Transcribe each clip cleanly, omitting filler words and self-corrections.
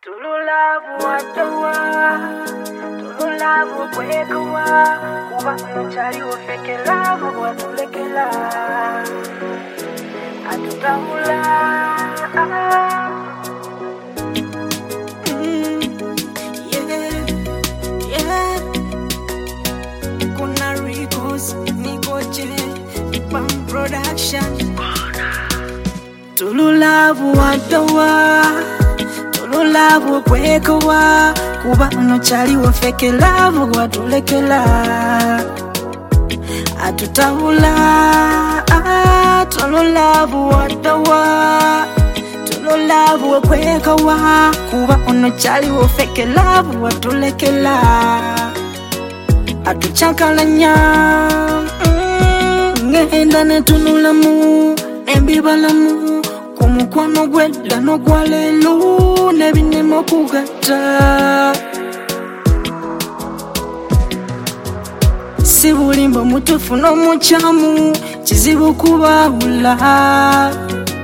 Tululavu watawa, tululavu kwekuwa, kuba unachari ufeke lavu watulekela, atutahula. Kuna Ricos, Nikoche, Bam Production. Tululavu watawa, tululavu kwekuwa, kuba unachari ufeke lavu watulekela, atutahula. Tululavu watawa, tululavu kwekuwa, kuba unachari ufeke lavu watulekela, atuchakalanya. Ngenda netunulamu embibalamu kumukwano gwedda n'ogwaleero n'ebinema kugatta. Si bulimba mutuufu n'omukyamu, kizibu kubaawula.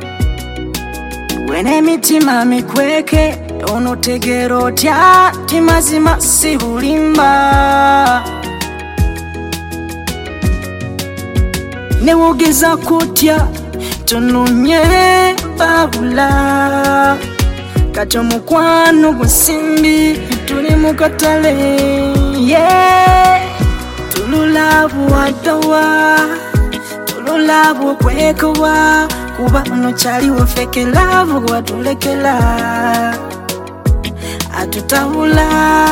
Bwe n'emitima mikweke onotegeera otya ti mazima si bulimba. Newogeza kutya tununye babula, kati omukwano gusimbi tuli mu katale. Tululavu watawa, tululavu kwekuwa, kuba unochali wafeke lavu watulekela, atutahula.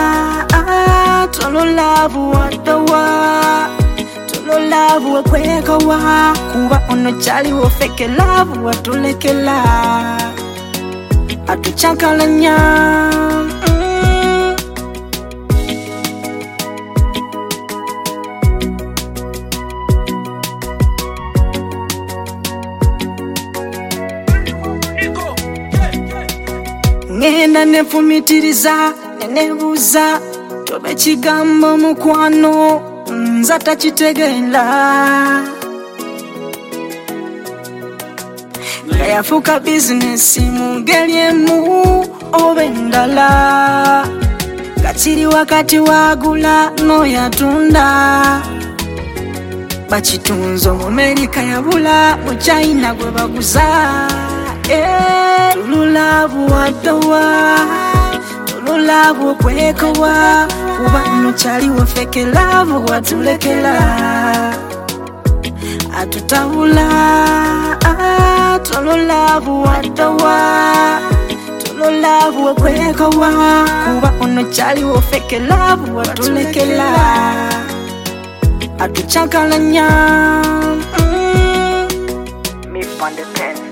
Tululavu watawa, tululavu kwekuwa, kuba unochali wafeke lavu watulekela, atuchakalanya. Ngenda nefumitiriza nenebuza, tobe kigambo mukwano nza takitegeera. Nga yafuuka bizinesi mu ngeri emu oba endala, nga kiri wakati wagula n'oyatunda. Bakitunze Omumerika yabula mu China gwe baguza. Tululavu watawa, tululavu kwekuwa, kuba unochali wafeke lavu watulekela, atutahula. Tululavu watawa, tululavu kwekuwa, kuba unochali wafeke lavu watulekela, atuchakalanya. Me on the pen.